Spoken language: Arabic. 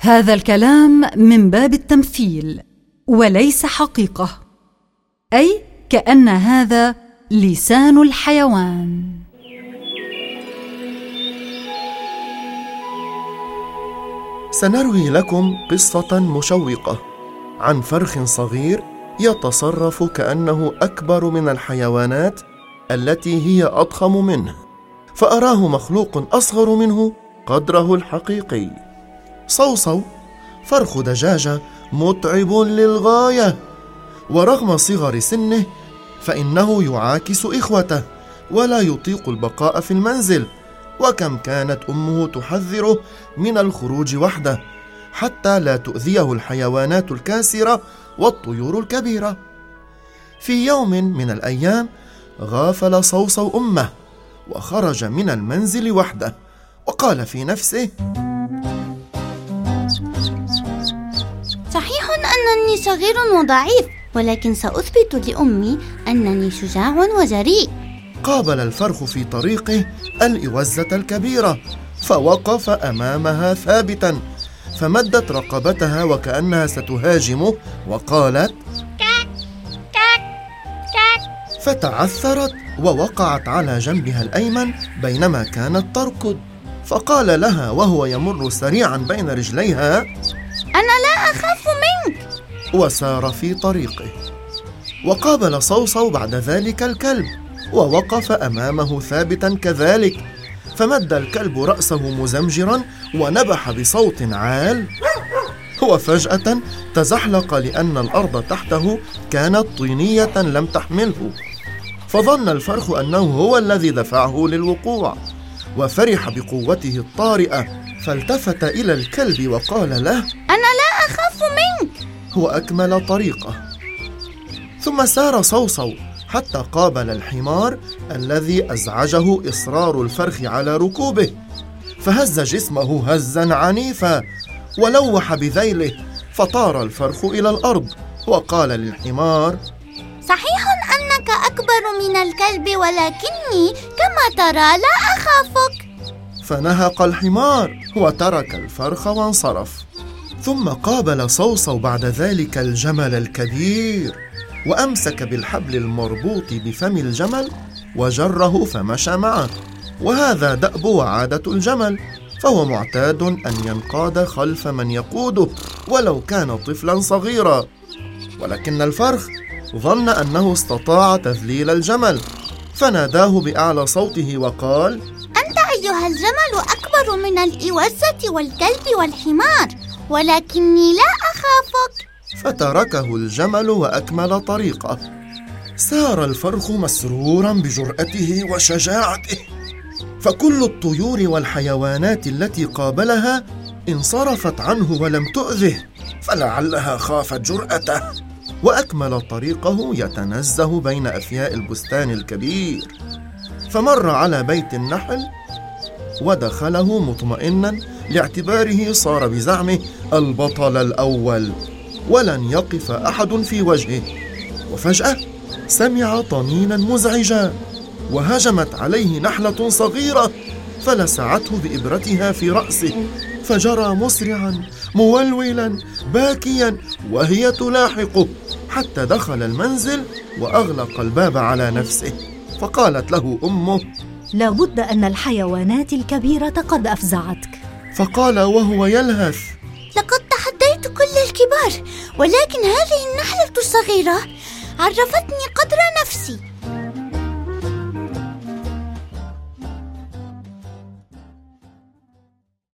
هذا الكلام من باب التمثيل وليس حقيقة، أي كأن هذا لسان الحيوان. سنروي لكم قصة مشوقة عن فرخ صغير يتصرف كأنه أكبر من الحيوانات التي هي أضخم منه، فأراه مخلوق أصغر منه قدره الحقيقي. صوصو فرخ دجاجة متعب للغاية، ورغم صغر سنه فإنه يعاكس إخوته ولا يطيق البقاء في المنزل، وكم كانت أمه تحذره من الخروج وحده حتى لا تؤذيه الحيوانات الكاسرة والطيور الكبيرة. في يوم من الأيام غافل صوصو أمه وخرج من المنزل وحده، وقال في نفسه: صحيح أنني صغير وضعيف، ولكن سأثبت لأمي أنني شجاع وجريء. قابل الفرخ في طريقه الإوزة الكبيرة، فوقف أمامها ثابتا، فمدت رقبتها وكأنها ستهاجمه وقالت: كاك كاك كاك. فتعثرت ووقعت على جنبها الأيمن بينما كانت تركض، فقال لها وهو يمر سريعا بين رجليها: أنا لا أخاف منك. وسار في طريقه. وقابل صوصو بعد ذلك الكلب، ووقف أمامه ثابتا كذلك، فمد الكلب رأسه مزمجرا ونبح بصوت عال، وفجأة تزحلق لأن الأرض تحته كانت طينية لم تحمله، فظن الفرخ أنه هو الذي دفعه للوقوع، وفرح بقوته الطارئة، فالتفت إلى الكلب وقال له: أنا لا أخاف منك. وأكمل طريقه. ثم سار صوصو حتى قابل الحمار الذي أزعجه إصرار الفرخ على ركوبه، فهز جسمه هزا عنيفا ولوح بذيله، فطار الفرخ إلى الأرض وقال للحمار: صحيح أنك أكبر من الكلب، ولكني كما ترى لا أخافك. فنهق الحمار وترك الفرخ وانصرف. ثم قابل صوصو بعد ذلك الجمل الكبير، وأمسك بالحبل المربوط بفم الجمل وجره فمشى معه، وهذا دأب وعادة الجمل، فهو معتاد أن ينقاد خلف من يقوده ولو كان طفلا صغيرا. ولكن الفرخ ظن أنه استطاع تذليل الجمل، فناداه بأعلى صوته وقال: أنت أيها الجمل أكبر من الإوزة والكلب والحمار، ولكني لا أخافك. فتركه الجمل وأكمل طريقه. سار الفرخ مسرورا بجرأته وشجاعته، فكل الطيور والحيوانات التي قابلها انصرفت عنه ولم تؤذه، فلعلها خافت جرأته، وأكمل طريقه يتنزه بين أفياء البستان الكبير، فمر على بيت النحل ودخله مطمئنا لاعتباره صار بزعمه البطل الأول ولن يقف أحد في وجهه. وفجأة سمع طنينا مزعجا، وهجمت عليه نحلة صغيرة فلسعته بإبرتها في رأسه، فجرى مسرعا مولولا باكيا وهي تلاحقه حتى دخل المنزل وأغلق الباب على نفسه. فقالت له أمه: لابد أن الحيوانات الكبيرة قد أفزعتك. فقال وهو يلهث: لقد تحديت كل الكبار، ولكن هذه النحلة الصغيرة عرفتني قدر نفسي.